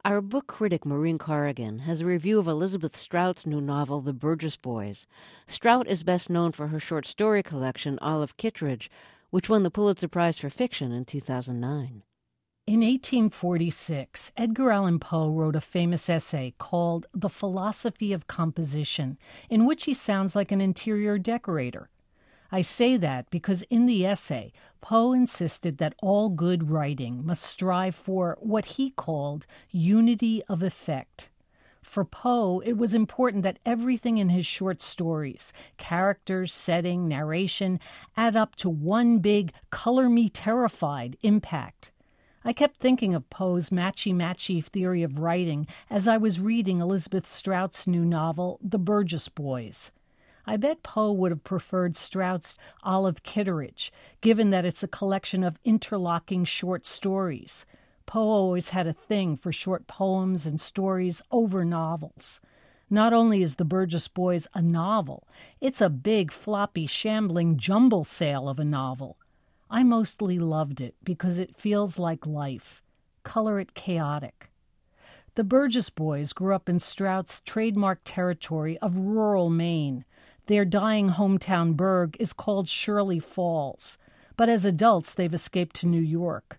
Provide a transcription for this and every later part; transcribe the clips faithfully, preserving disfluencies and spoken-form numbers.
Our book critic Maureen Corrigan has a review of Elizabeth Strout's new novel, The Burgess Boys. Strout is best known for her short story collection, Olive Kitteridge, which won the Pulitzer Prize for Fiction in two thousand nine. In eighteen forty-six, Edgar Allan Poe wrote a famous essay called The Philosophy of Composition, in which he sounds like an interior decorator. I say that because in the essay, Poe insisted that all good writing must strive for what he called unity of effect. For Poe, it was important that everything in his short stories, characters, setting, narration, add up to one big color me terrified impact. I kept thinking of Poe's matchy-matchy theory of writing as I was reading Elizabeth Strout's new novel, The Burgess Boys. I bet Poe would have preferred Strout's Olive Kitteridge, given that it's a collection of interlocking short stories. Poe always had a thing for short poems and stories over novels. Not only is The Burgess Boys a novel, it's a big, floppy, shambling jumble sale of a novel. I mostly loved it because it feels like life. Color it chaotic. The Burgess Boys grew up in Strout's trademark territory of rural Maine. Their dying hometown burg is called Shirley Falls, but as adults they've escaped to New York.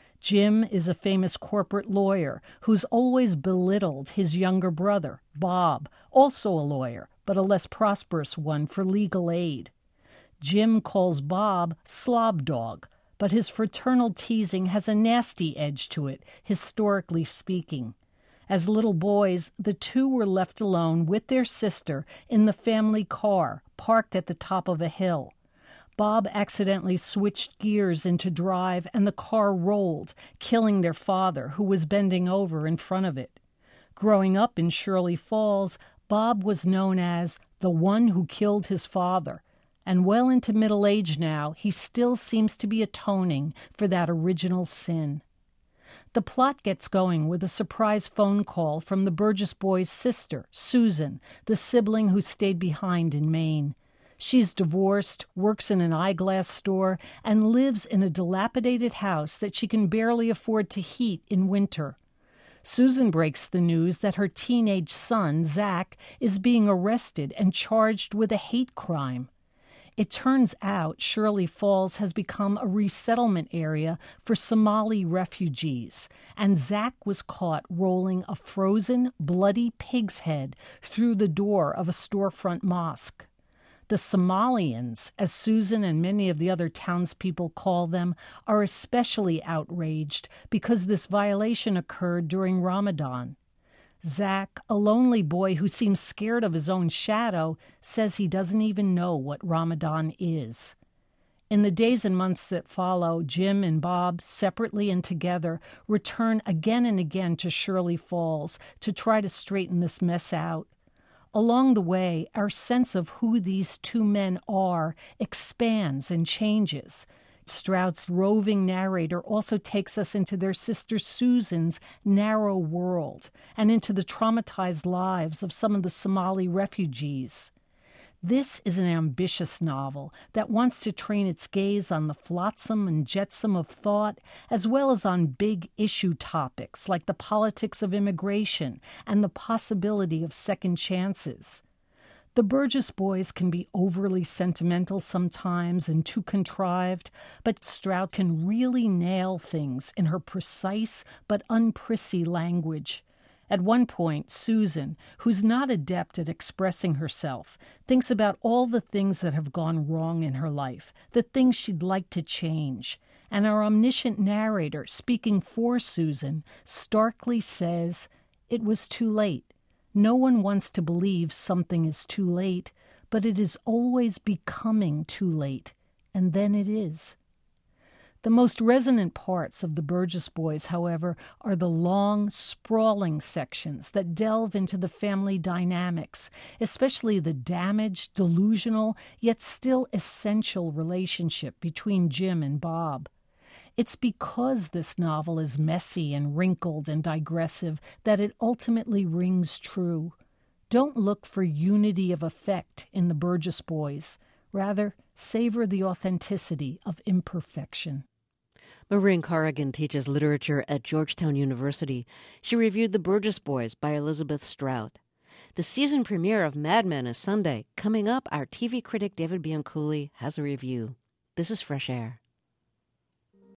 Jim is a famous corporate lawyer who's always belittled his younger brother, Bob, also a lawyer, but a less prosperous one for legal aid. Jim calls Bob Slob Dog, but his fraternal teasing has a nasty edge to it, historically speaking. As little boys, the two were left alone with their sister in the family car, parked at the top of a hill. Bob accidentally switched gears into drive, and the car rolled, killing their father, who was bending over in front of it. Growing up in Shirley Falls, Bob was known as the one who killed his father, and well into middle age now, he still seems to be atoning for that original sin. The plot gets going with a surprise phone call from the Burgess Boys' sister, Susan, the sibling who stayed behind in Maine. She's divorced, works in an eyeglass store, and lives in a dilapidated house that she can barely afford to heat in winter. Susan breaks the news that her teenage son, Zach, is being arrested and charged with a hate crime. It turns out Shirley Falls has become a resettlement area for Somali refugees, and Zach was caught rolling a frozen, bloody pig's head through the door of a storefront mosque. The Somalians, as Susan and many of the other townspeople call them, are especially outraged because this violation occurred during Ramadan. Zach, a lonely boy who seems scared of his own shadow, says he doesn't even know what Ramadan is. In the days and months that follow, Jim and Bob, separately and together, return again and again to Shirley Falls to try to straighten this mess out. Along the way, our sense of who these two men are expands and changes. Strout's roving narrator also takes us into their sister Susan's narrow world and into the traumatized lives of some of the Somali refugees. This is an ambitious novel that wants to train its gaze on the flotsam and jetsam of thought, as well as on big issue topics like the politics of immigration and the possibility of second chances. The Burgess Boys can be overly sentimental sometimes and too contrived, but Strout can really nail things in her precise but unprissy language. At one point, Susan, who's not adept at expressing herself, thinks about all the things that have gone wrong in her life, the things she'd like to change. And our omniscient narrator, speaking for Susan, starkly says, "It was too late. No one wants to believe something is too late, but it is always becoming too late, and then it is." The most resonant parts of the Burgess Boys, however, are the long, sprawling sections that delve into the family dynamics, especially the damaged, delusional, yet still essential relationship between Jim and Bob. It's because this novel is messy and wrinkled and digressive that it ultimately rings true. Don't look for unity of effect in the Burgess Boys. Rather, savor the authenticity of imperfection. Maureen Corrigan teaches literature at Georgetown University. She reviewed The Burgess Boys by Elizabeth Strout. The season premiere of Mad Men is Sunday. Coming up, our T V critic David Bianculli has a review. This is Fresh Air.